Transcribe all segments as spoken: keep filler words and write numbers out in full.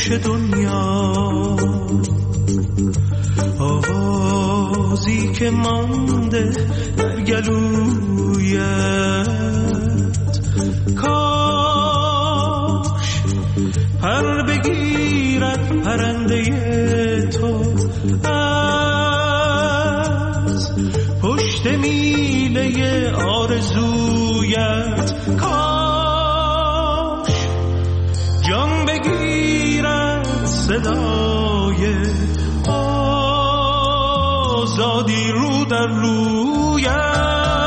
پیش دنیا، آوازی که مانده در گلویت، کاش پر بگیرد پرنده تو از پشت میله آرزویت، کاش جان بگیرد صدای آزادی رو در رویت.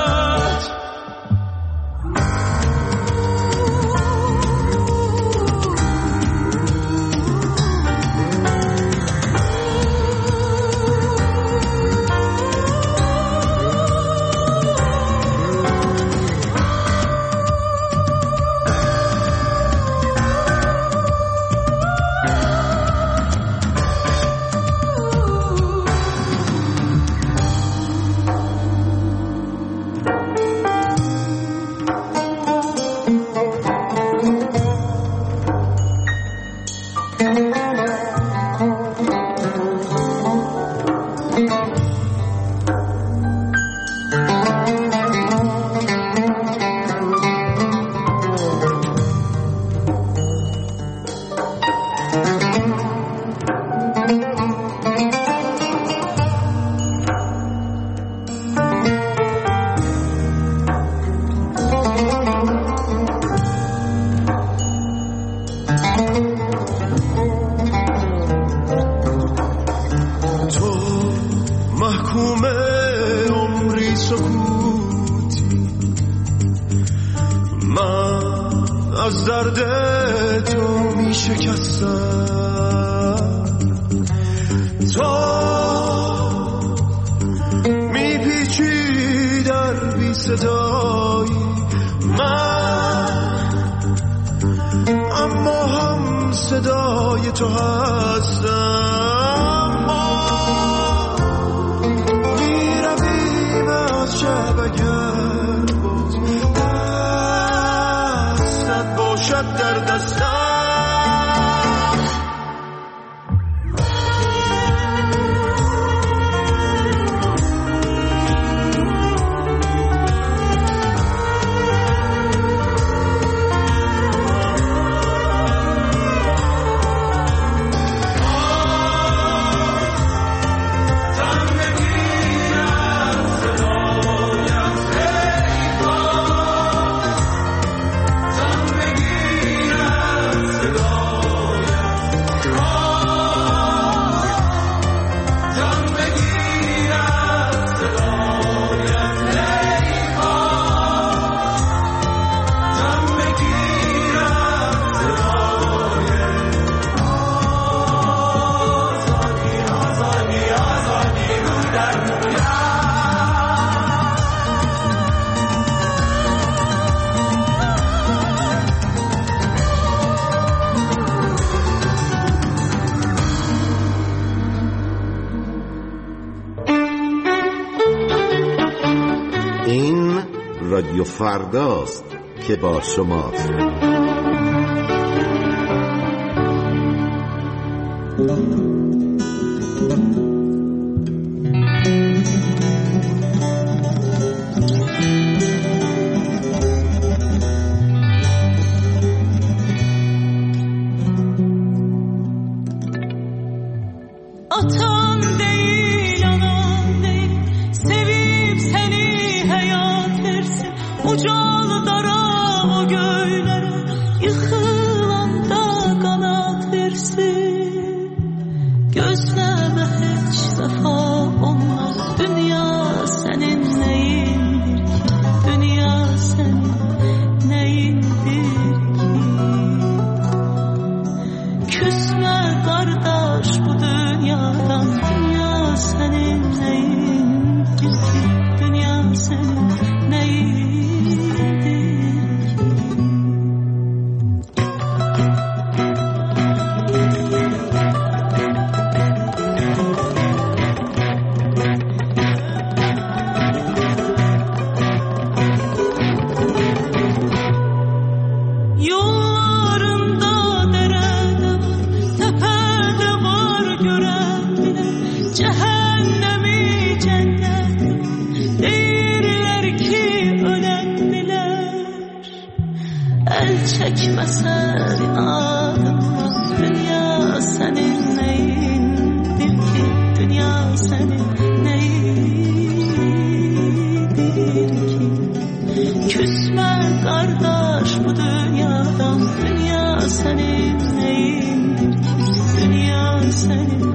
رادیو فرداست که با شماست. Dünya senin neyin? tek mesele adım dünya senin neyindir ki dünya senin neyindir ki küsme kardeş bu dünyadan dünya senin neyindir ki dünya senin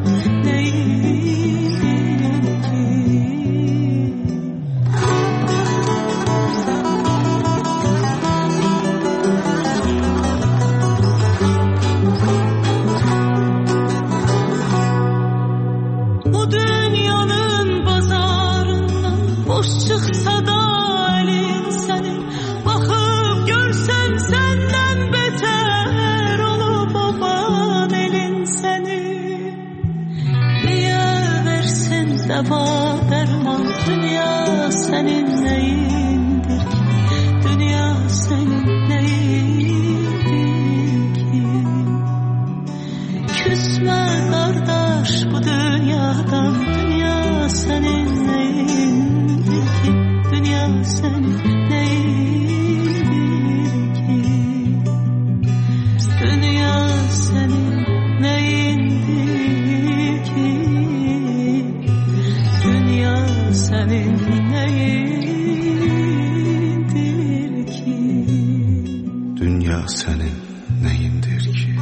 deva derman dünya senin neyindir ki dünya senin neyindir ki küsme kardeş bu dünyadan dünya senin neyindir ki dünya senin neyindir ki dünya senin neyindir ki senin neyindir ki dünya senin neyindir ki.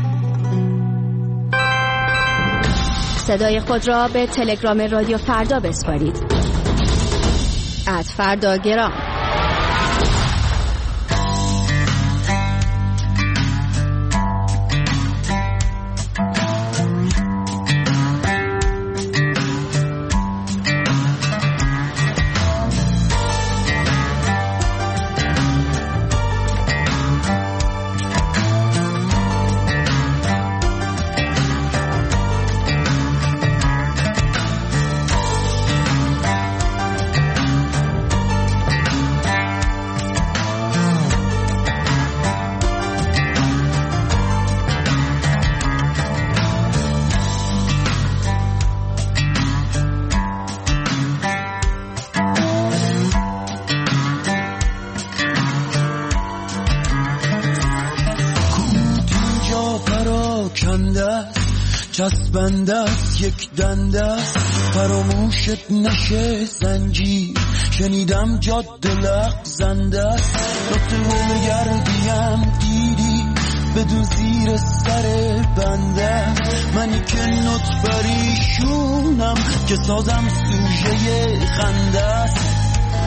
صدای خود را به تلگرام رادیو فردا بسپارید. ات فردا گرام. چسبنده است یک دنده است فراموشت نشه زنجیر شنیدم جاده لغزنده است نقطه گردیم دیدی بدون زیر سر بنده منی که نوت پریشونم که سازم سوژه خنده است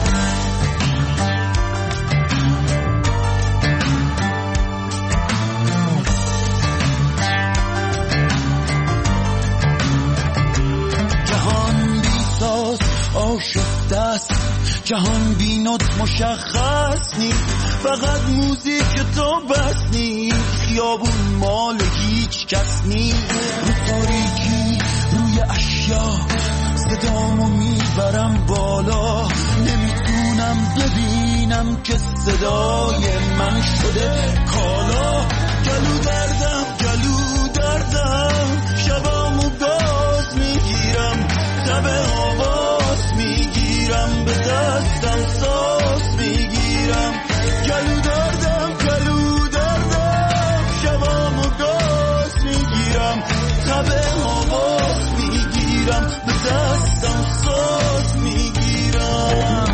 آشفته است جهان بینات مشخص نیست فقط موزیک تو بس نیست خیابون مال هیچ کس نیست رو تاریکی روی اشیا صدامو میبرم بالا نمیتونم ببینم که صدای من شده کالا گلو دردم گلو دردم شبامو باز میگیرم تب آواز میگیرم به دستم ساز میگیرم گلو دردم گلو دردم شبامو گاز میگیرم تب آواز میگیرم به دستم ساز میگیرم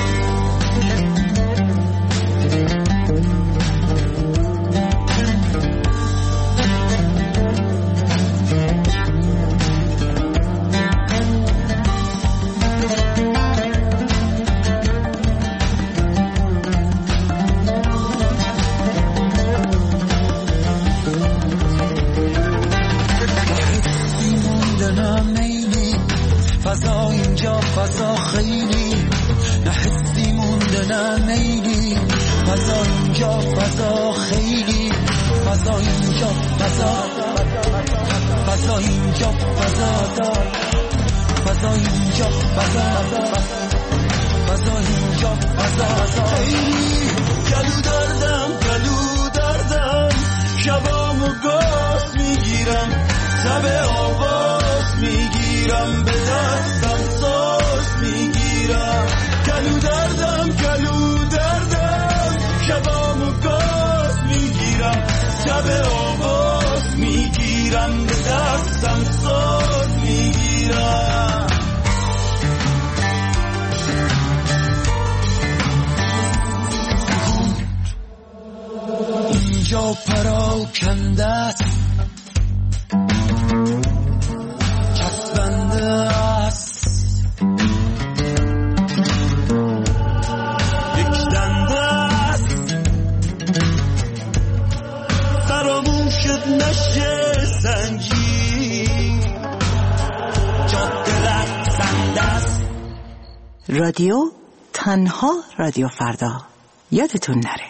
فضا اینجا فضا خیلی نه حسی مونده نه میلی فضا اینجا فضا خیلی فضا اینجا فضا فضا اینجا فضا دار فضا اینجا فضا فضا اینجا فضا خیلی گلو دردم گلو دردم شبامو گاز میگیرم تب آواز میگیرم به دستم ساز میگیرم گلو دردم گلو دردم شبامو گاز میگیرم را پراکنده است، چسبنده است، یک دنده است، فراموشت نشه سنگی، جاده لرزنده است. رادیو تنها رادیو فردا، یادتون نره.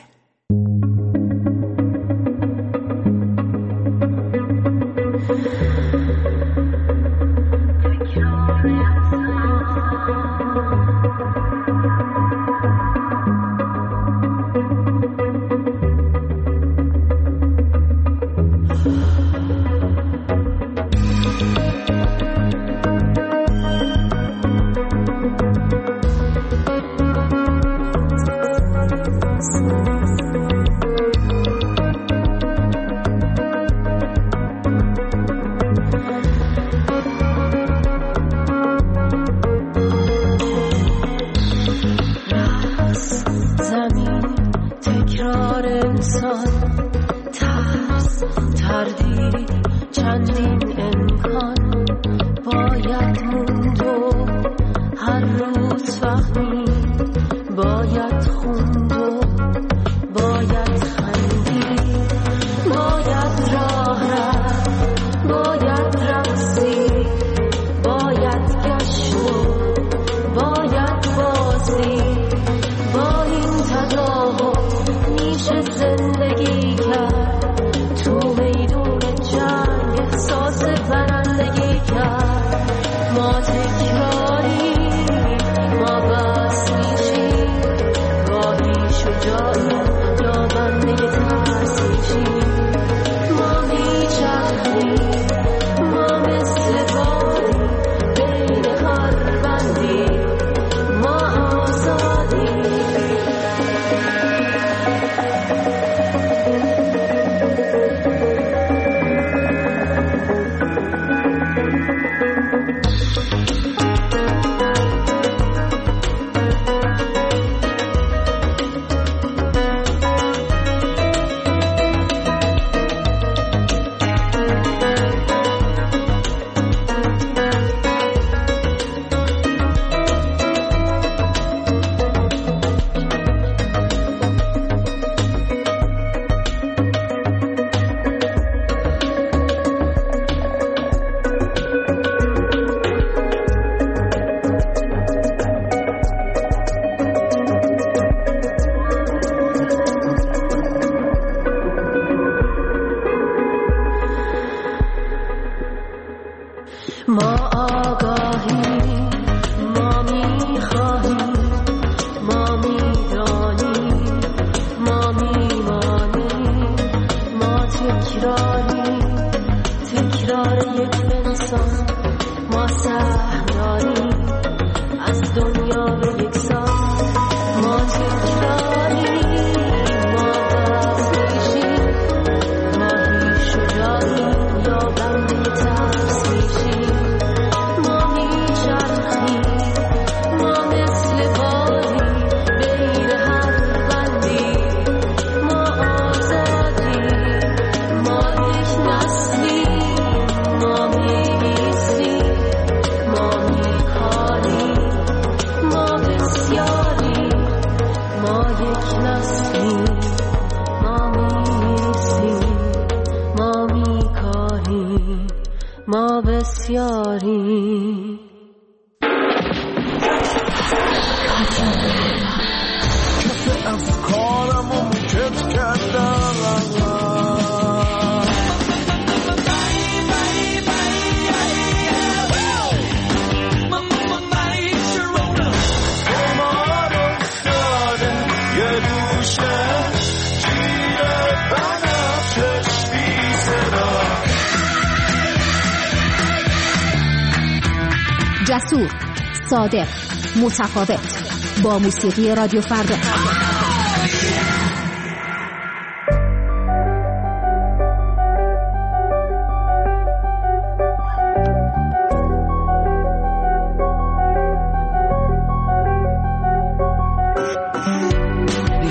جسور، صادق، متفاوت، با موسیقی رادیو فردا.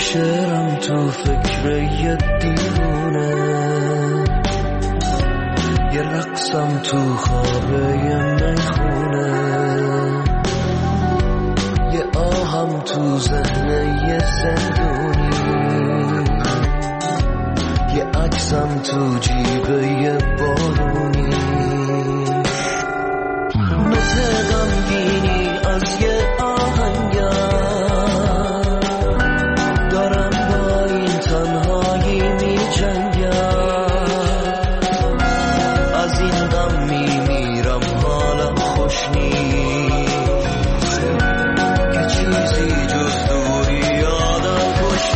شعرم تو فکر یه دیوونه، یه رقصم تو خوابه یه میخونه، یه آهم تو ذهن یه زندونی، یه عکسم تو جیبه یه بارونی، نوت غمگینی از یه آهنگر، دارم با این تنهایی می جنگم، از این غم می میرم حالم خوش نیست، که چیزی جز دوری یادم خوش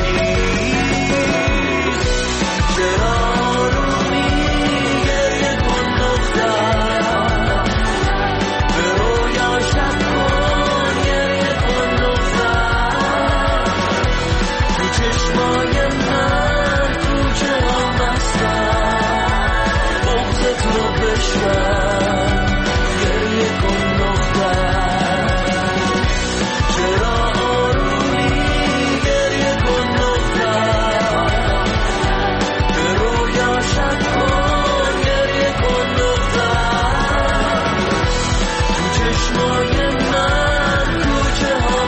نیست. چرا آرومی گریه کن دختر، به رویا شب کن گریه کن دختر، تو چشمای من کوچه ها مستم، بغض تو بشنم گریه کن دختر. چرا آرومی گریه کن دختر، به رویا شب کن گریه کن دختر، تو چشمای من کوچه ها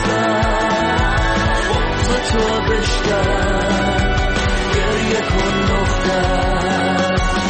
مستم، بغض تو بشکن گریه کن دختر.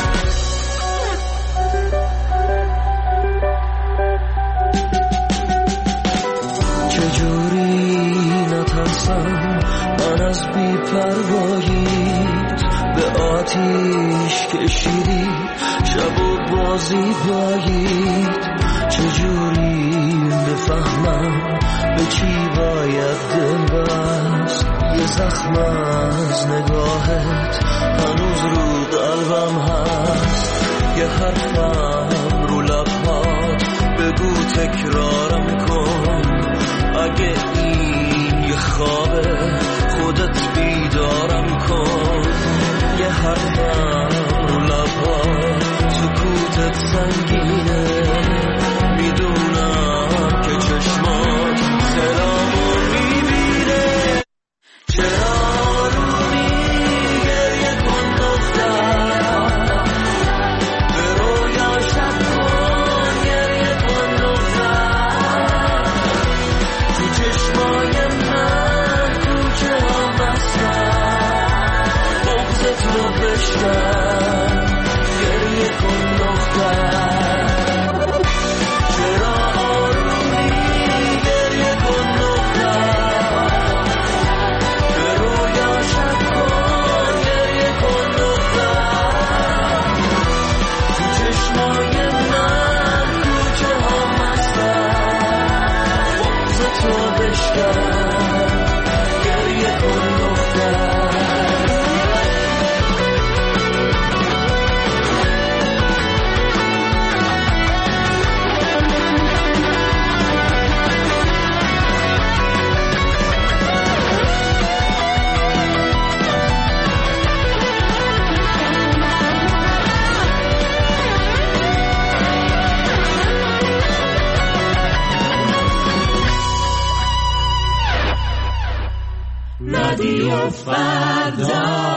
چجوری نترسم من از بی‌پرواییت، به آتیش کشیدی شب و بازی بایید، چجوری بفهمم به چی باید دل بست، یه زخم از نگاهت هنوز رو قلبم هست، یه حرفم رو لبهات بگو تکرارم کن، اگه این یه خوابه خودت بیدارم کن، یه حرفم رو لبهات سکوتت سنگینه، میدونم که چشمات سلامو میبینه. چرا آرومی گریه کن دختر، به رویا شب کن گریه کن دختر، تو چشمای من کوچه ها مستم، بغض تو بشکن گریه کن دختر. چرا آرومی گریه کن دختر، به رویا شب کن گریه کن دختر، تو چشمای من کوچه ها مستم، بغض تو بشکن گریه کن دختر. رادیو فردا.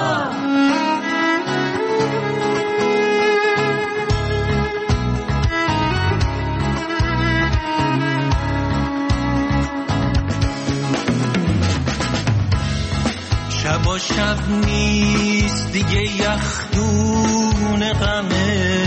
شب و شب نیست دیگه یخدون غمه،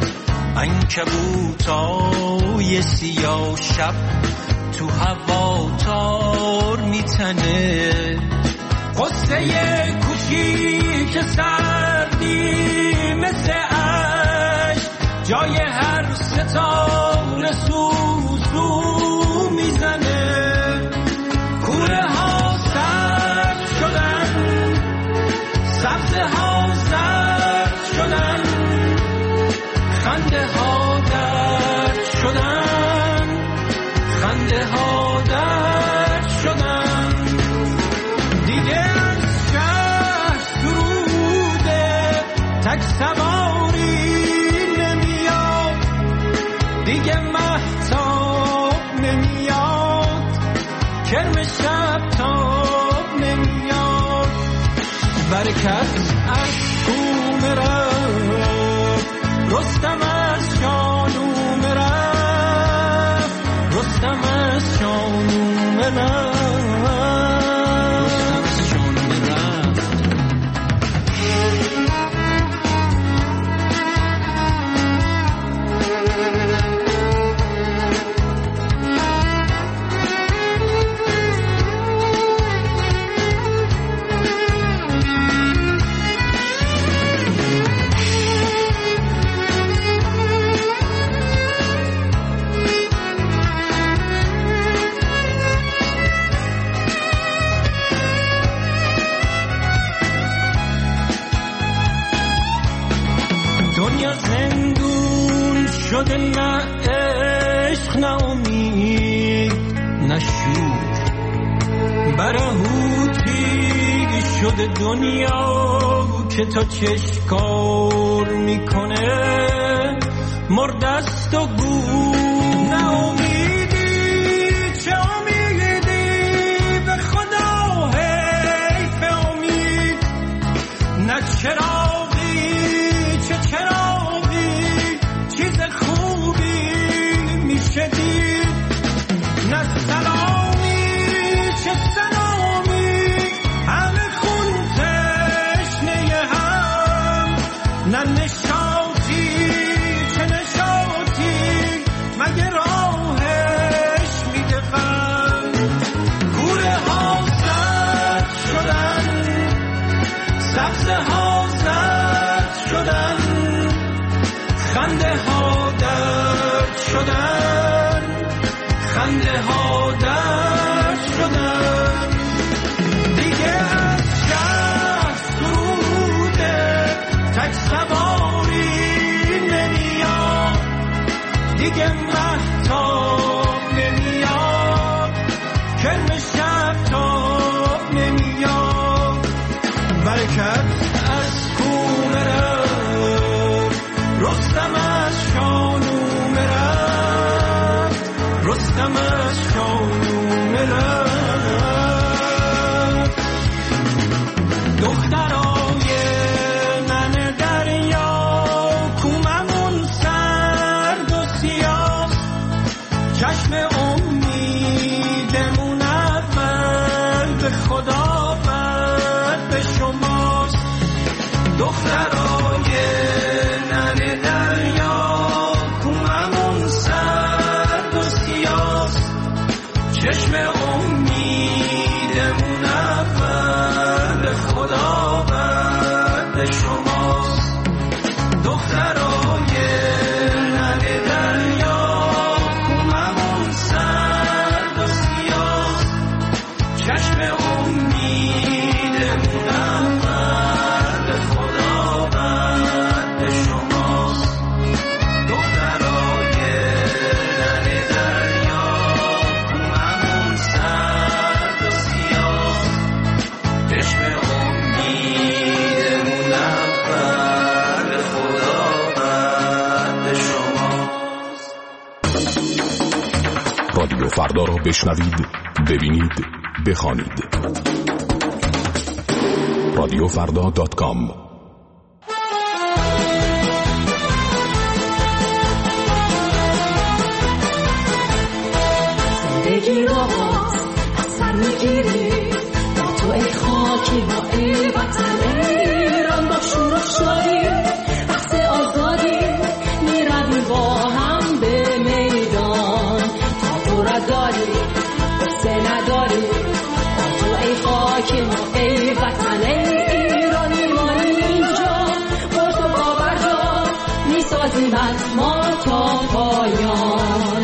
عنکبوتای سیاه شب تو هوا تار میتنه، قصه کوچیک سردی مثل عشق جای هر ستاره سوسو میزنه، کوره ها سرد شدن، سبزه ها زرد شدن، خنده ها درد شدن، خنده ها درد شدن، دیگه از شهر سروده تک سواری نمیاد، دیگه مهتاب نمیاد، کرم شب تاب نمیاد برکت از کوم رفت رستم از جانوم رفت رستم از جانوم رفت دنیا زندون شده نه عشق نه امید نه شور برهوتی شده دنیا که تا چشکار میکنه مردست و گور نه امیدی چه امیدی به خدا حیف امید نه چراغی چه چراغی چیز خوبی میشه دید نه سلامی چه سلامی همه خون تشنه هم نه نشاطی چه نشاطی مگه راهش میده غم کوره ها زد شدن سبزه ها زد شدن خنده ها درد شدن خنده ها درد شدن دیگه از شهر سروده تک سواری نمیاد دیگه مهتاب نمیاد کرم شب تاب نمیاد برکت از کوم رفت رستم از شانوم رفت رستم از شانوم رفت دخترای من دریا کوممون سرد و سیاه چشم امیدمون اول به خدا بعد به شماست دخترای نن دریا کوممون سرد و سیاه چشم امیدمون اول به خدا بعد به شماست دخترای نن دریا کوممون سرد و سیاه چشم امیدمون اول به خدا بعد به شماست دخترای نن دریا کوممون سرد و سیاه چشم امیدمون اول به خدا بعد به شماست. رادیو فردا را بشنوید، ببینید، بخوانید. رادیو فردا دات کام. زندگی رو باز از سر میگیری با تو ای خاکی با ای وطن ایران با شور و شادی بحث آزادی میرویم با هم به میدان تا تو را داری بسه نداری با تو ای خاکی ما ای وطن ایران میمانیم اینجا با تو باوردار میسازیم از ما تا پایان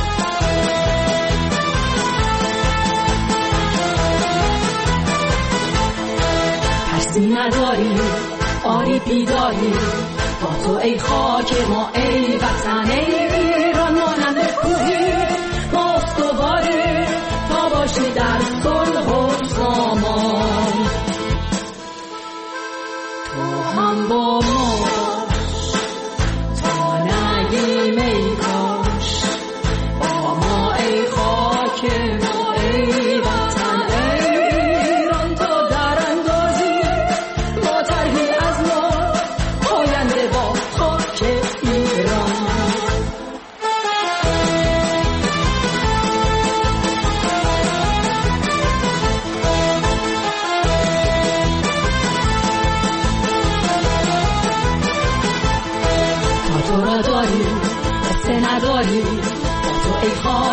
نداری آری بیداری با تو ای خاک ما ای وطن ایران مانند کوهی ما استواری تا باشی در صلح و سامان تو هم با ما تا نگیم ای کاش با ما ای خاک ما ای وطن ایران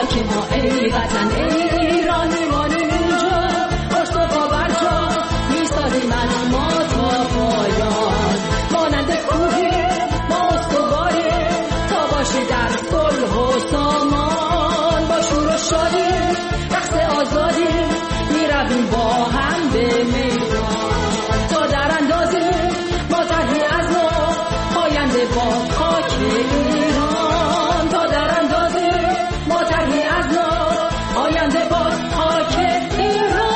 خاک ما ای وطن ای ایران میمانیم اینجا باش تو پا بر جا میسازیم از ما تا پایان مانند کوهی ما استواریم تا باشی در صلح و سامان با شور و شادی رقص آزادی میرویم با هم به میدان تا در اندازیم ما طرحی از ما آینده با خاک ایران تا در اندازیم ما طرحی از ما آینده با خاک ایران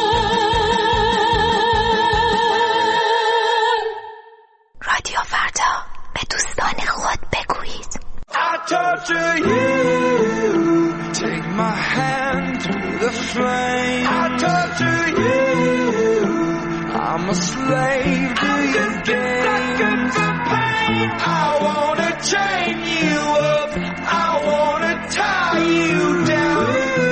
رادیو فردا به دوستان خود بگویید I torture you, take my hand through the flame. I torture you, I'm a slave to your game. For pain. I wanna chain you up, I wanna tie you down.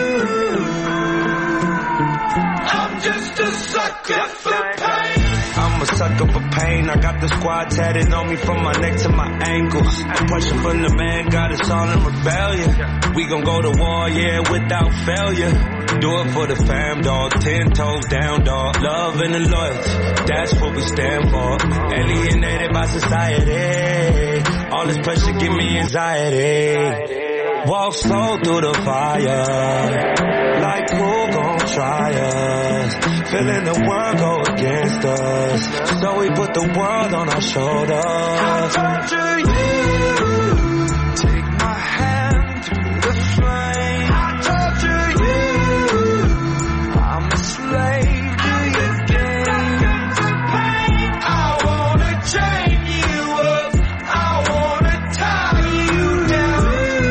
I'm just a sucker for pain. I'm a sucker for pain. I got the squad tatted on me from my neck to my ankles. I'm pushing from the man, got us all in rebellion. We gon' go to war, yeah, without failure. Do it for the fam, dog. Ten toes down, dog. Love and the loyalty, that's what we stand for. Alienated by society. All this pressure give me anxiety. Walk slow through the fire. Like who gon' try us? Feeling the world go against us. So we put the world on our shoulders. I torture you. Take my hand through the flame. I torture you. I'm a slave to your game. For pain. I wanna chain you up. I wanna tie you down.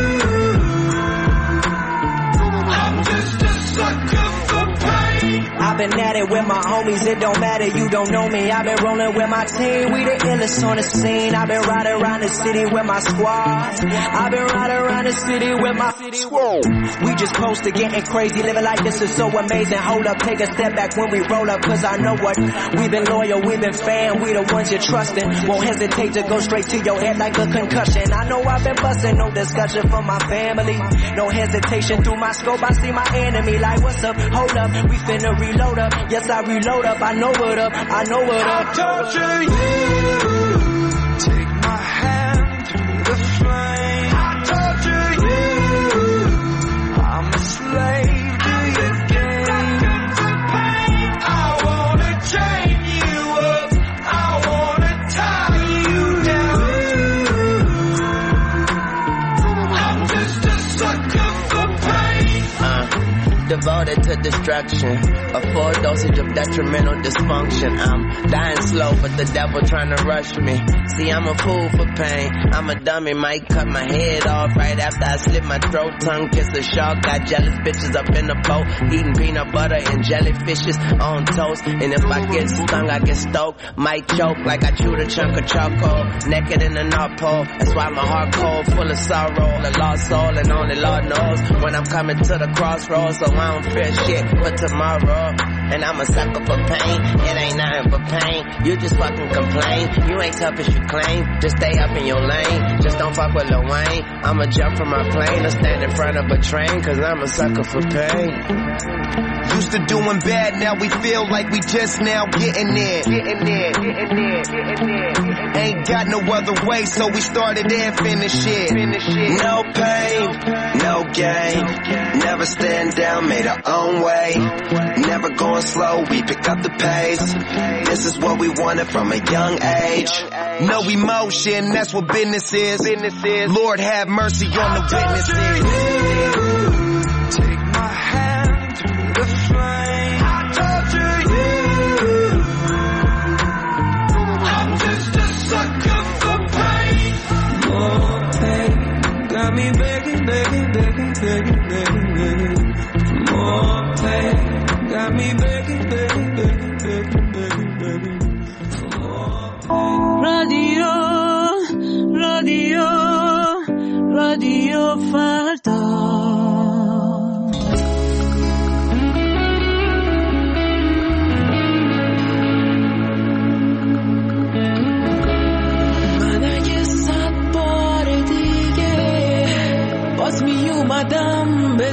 I'm just a sucker for pain. I've been at it with my homies, it don't matter, you don't know me. I've been rolling with my team, we the illest on the scene. I've been riding around the city with my squad. I've been riding around the city with my squad. We just posted getting crazy, living like this is so amazing. Hold up, take a step back when we roll up, cause I know what. We've been loyal, we've been fan, we the ones you're trusting. Won't hesitate to go straight to your head like a concussion. I know I've been busting, no discussion for my family. No hesitation through my scope, I see my enemy like what's up, hold up, we finna reload up. Yes, I reload up, I know what up, I know what up. I torture you, take my hand through the flame. I torture you, I'm a slave to your game. For pain. I wanna chain you up, I wanna tie you down. I'm just a sucker for pain. Uh, devoted to destruction, a full dosage of detrimental dysfunction. I'm dying slow, but the devil trying to rush me. See, I'm a fool for pain. I'm a dummy, might cut my head off right after I slit my throat. Tongue kiss the shark, got jealous bitches up in the boat, eating peanut butter and jellyfishes on toast. And if I get stung, I get stoked, might choke like I chewed a chunk of charcoal. Naked in the North Pole, that's why my heart cold, full of sorrow, a lost soul, and only Lord knows when I'm coming to the crossroads. So I don't fear shit for tomorrow. And I'm a sucker for pain, it ain't nothing but pain. You just fucking complain, you ain't tough as you claim. Just stay up in your lane, just don't fuck with Lil Wayne. I'ma jump from my plane or stand in front of a train, cause I'm a sucker for pain. Used to doing bad, now we feel like we just now getting there. Getting there, getting there, getting there. Ain't got no other way, so we started and finished it. Finish it. No pain, no gain. Never stand down, made our own way. Never going slow, we pick up the pace. This is what we wanted from a young age. No emotion, that's what business is. Lord have mercy on the witnesses. Take my hand through the flame. I torture you. I'm just a sucker for pain. More pain, got me begging, begging, begging, begging, begging, begging. More pain, got me begging, begging, begging, begging, begging, begging. For more pain. رادیو رادیو رادیو فردا باز می اومدم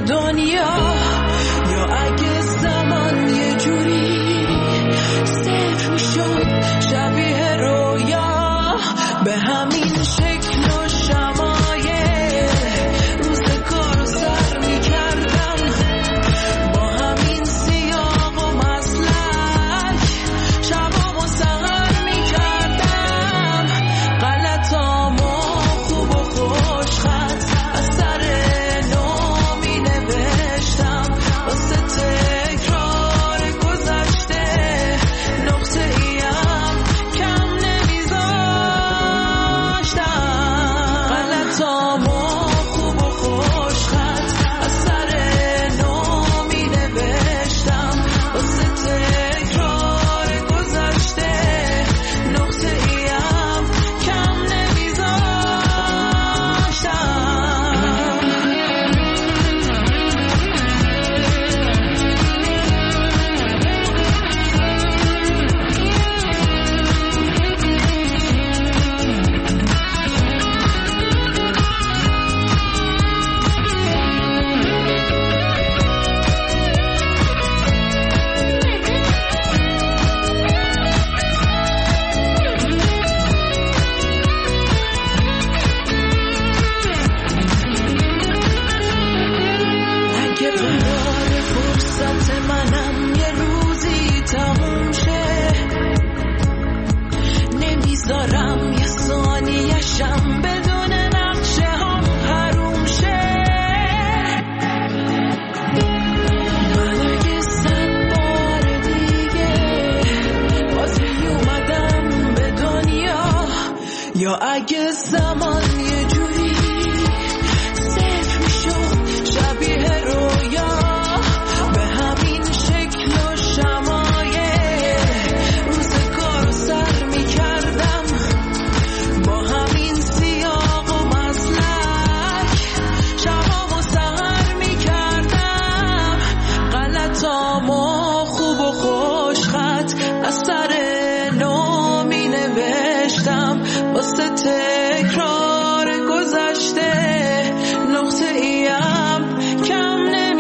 یا اگه زمان یه جوری صفر میشد شبیه رویا به همین شکل و شمایل روزگار رو سر میکردم با همین سیاق و مسلک شبام و سهر میکردم غلطامو خوب و خوش خط از سر نو می نوشتم واسه تکرار گذشته نقطه ایم کم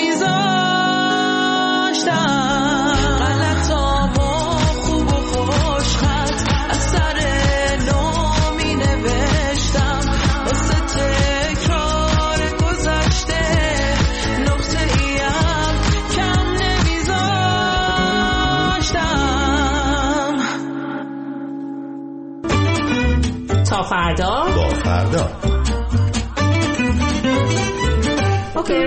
نمیذاشتم غلطامو خوب و خوش خط از سر نو می نوشتم واسه تکرار گذشته نقطه ایم کم نمیذاشتم. تا فردا با فردا اوکی.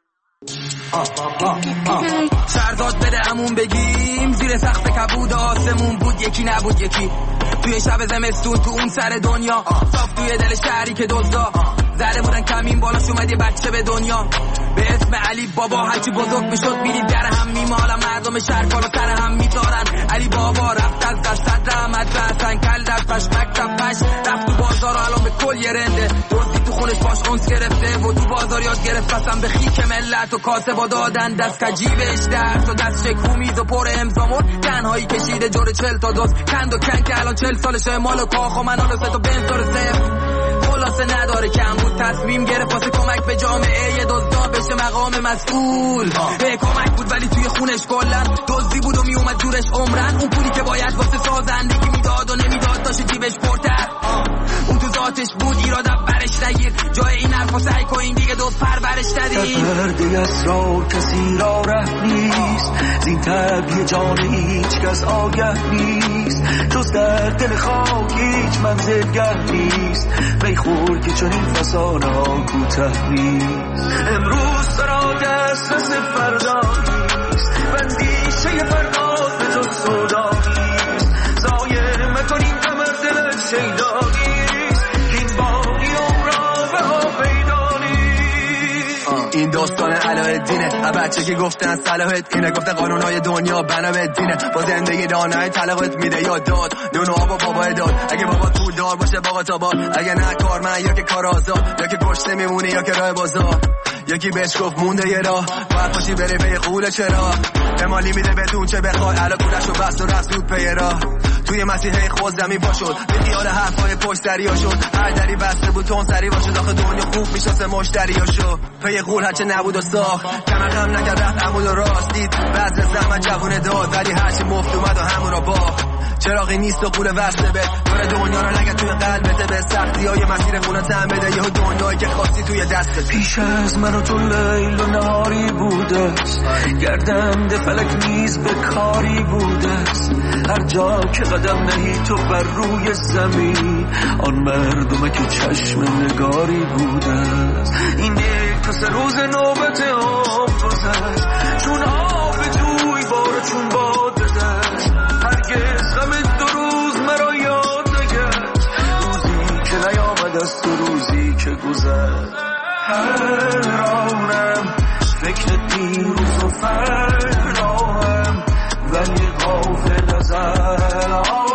سرداد بده امون بگیم زیر سقف کبود آسمون بود یکی نبود یکی توی شب زمستون تو اون سر دنیا صاف توی دل شهری که دزدا زده بودن کمین بالاش اومد یه بچه به دنیا به اسم علی بابا هرچی بزرگ میشد میدید در هم میمالن مردم شهر کالا سر هم میذارن علی بابا رفت از در صدر احمد رسن کل در پش مکتب پش رفت تو بازار و الان به کل یه رنده دزدی تو خونش باش اونس گرفته و تو بازار یاد گرفت قسم به خیک ملت و کاسه با دادن دست کجیبش درد و دست شکو میز و پر امزامون تنهایی کشیده جور چل تا دوست کند و کن که الان چل سالشه مال و کاخ و منال و سه تا بنزار سفت خلاصه نداره کم بود تصمیم گرفت واسه کمک به جامعه یه دزدا بشه مقام مسئول به کمک بود ولی توی خونش کلن دزدی بود و میومد جورش عمرن اون پولی که باید واسه سازندگی میداد و نمیداد داشت جیبش پرتر اون تو ذاتش بود ایرادم برش نگیر جای این حرفا سعی کن دیگه دوست پرورش ندید پرده اسرار کسی را ره نیست زین طبیع جان هیچ کس آگه نیست جز در دل خاک هیچ منزلگه نیست بیخور که چون این فسانه ها کوته نیست امروز سرا دسترس فردا نیست بندیشه فردا به جز سودا نیست زایه مکنین کمر دل شیدا نیست این باقی عمرا به ها پیدا نیست. این داستان علاءالدینه بچه که گفتن صلاحت اینه گفته قانونهای دنیا بنا به دینه با زندگی دانای طلاقت میده یا داد نون و آب و بابا داد اگه بابا پول دار باشه باقا تا باد اگه نه کار من یا که کار آزاد یا که گشته میمونی یا که راه بازار یکی بهش گفت مونده یه راه باید باشی بری به قوله چرا امالی میده بدون چه بخوای علا کولش رو بست و رفت زود پی راه توی مسیحه خود زمین پا شد به خیال حرفای پشت دریا شد هر دری بسته بود تون سری باشه داخل دنیا خوب میشاسه مشتریا شد پی قول هرچه نبود و ساخت کمر غم نکرد رفت عمود و راست دید بعض زحمت جوونه داد ولی هرچی مفت اومد و همون را باخت چراغی نیست و قول وصله به دور دنیا رو نگه توی قلبته به سختی های مسیر خونه تن بده یه دنیایی که خواستی توی دستت پیش از من و تو لیل و نهاری بوده گردنده فلک نیز به کاری بوده هر جا که قدم نهی تو بر روی زمین آن مردمه که چشم نگاری بوده این یک تا سه روز نوبت آب گذشت چون آب جوی بار چون باد دست هرگز غم دو روز مرا یاد نگشت روزی که نیامد از تو روزی که گذشت حیرانم فکر دیروز و فرداهم ولی غافل از الانم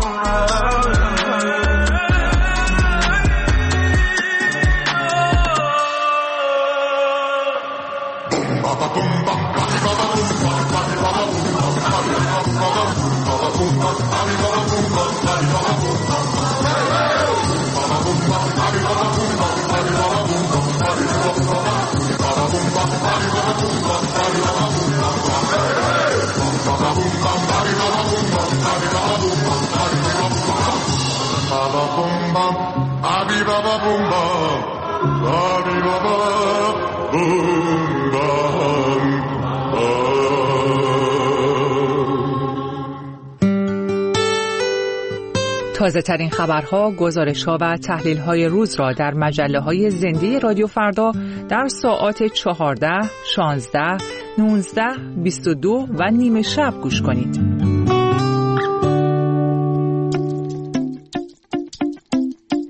تازه ترین خبرها، گزارش‌ها و تحلیل‌های روز را در مجله‌های زنده رادیو فردا در ساعات چهارده، شانزده، نوزده، بیست و دو و نیمه شب گوش کنید.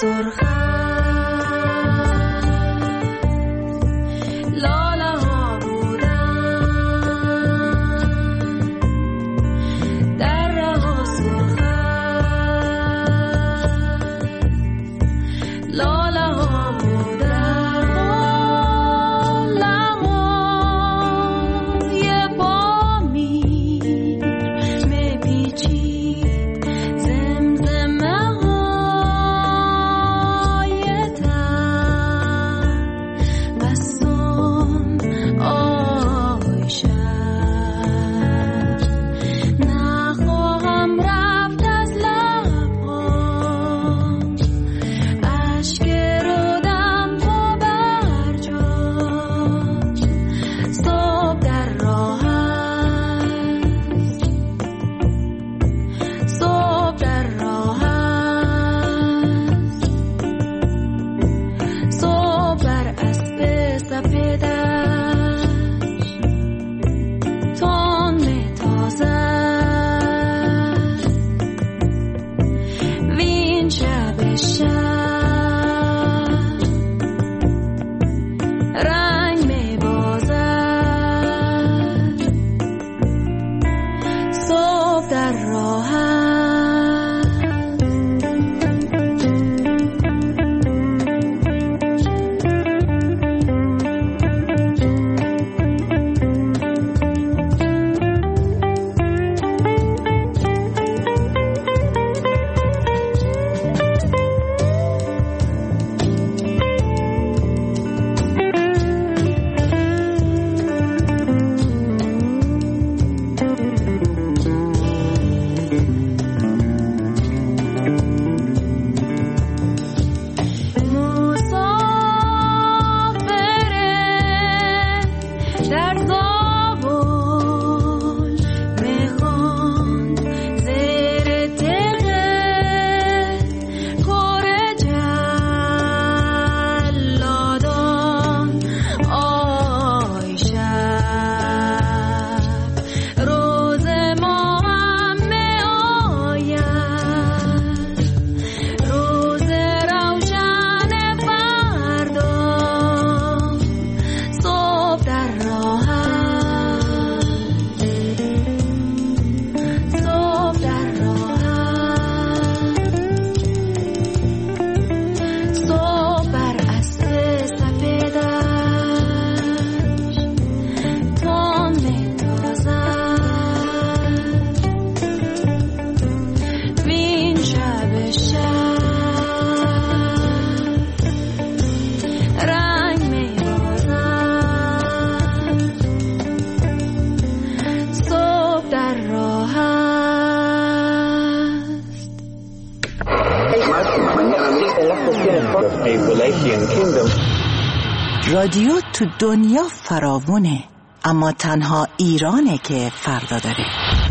رادیو تو دنیا فراوونه، اما تنها ایرانه که فردا داره.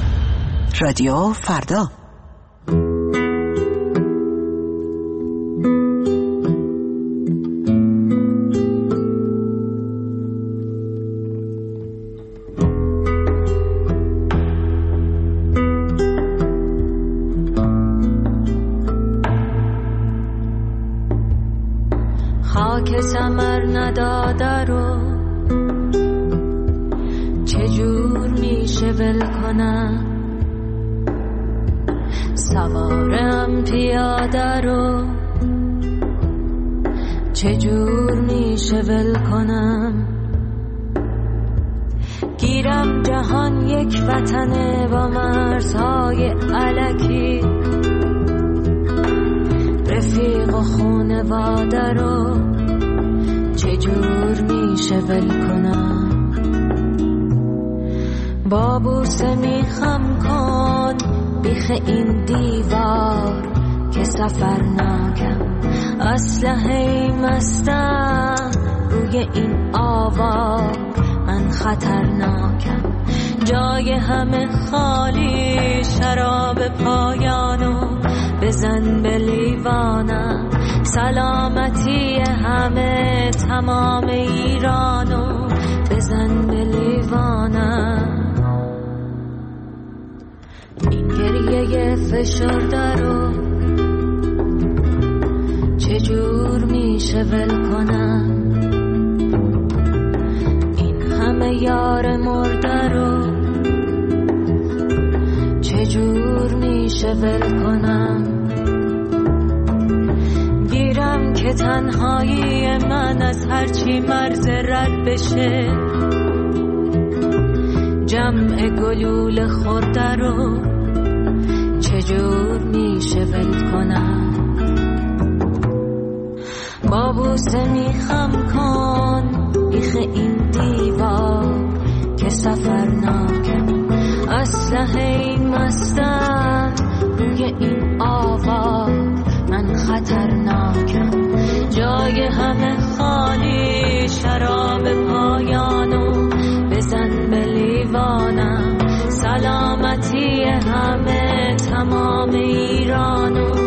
رادیو فردا. خاک ثمر نداده رو چجور میشه ول کنم، سوارم پیاده رو چجور میشه ول کنم، گیرم جهان یک وطنه با مرزهای الکی، رفیق و خونواده رو چجور میشه ول کنم، با بوسه میخم کن بیخ این دیوار که سفر ناکم، اسلحه مستم روی این آوار من خطرناکم، جای همه خالی شراب پایانو بزن به لیوانم، سلامتی همه تمام ایرانو بزن به لیوانم، این گریه فشرده رو چجور میشه ول کنم این همه یار مرده رو، چجور میشه ول کنم. گیرم که تنهایی من از هرچی مرز رد بشه، جمع گلول خورده رو چجور میشه ول کنم. با بوسه میخم کن بیخ این دیوار که سفرناکم، اسلحه مستم روی این آوار، من خطرناکم. جای همه خالی، شراب پایانو بزن به لیوانم. سلامتی همه تمام ایرانو